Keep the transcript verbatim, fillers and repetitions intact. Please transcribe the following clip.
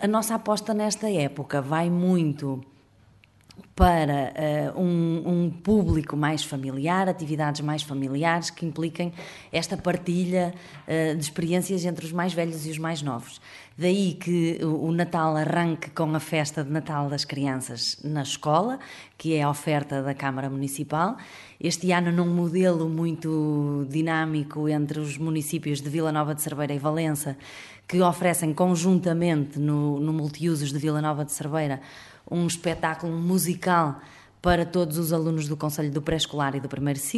a nossa aposta nesta época vai muito para uh, um, um público mais familiar, atividades mais familiares que impliquem esta partilha uh, de experiências entre os mais velhos e os mais novos. Daí que o Natal arranque com a festa de Natal das crianças na escola, que é a oferta da Câmara Municipal. Este ano num modelo muito dinâmico entre os municípios de Vila Nova de Cerveira e Valença, que oferecem conjuntamente no, no multiusos de Vila Nova de Cerveira um espetáculo musical para todos os alunos do Conselho do Pré-Escolar e do primeiro ciclo.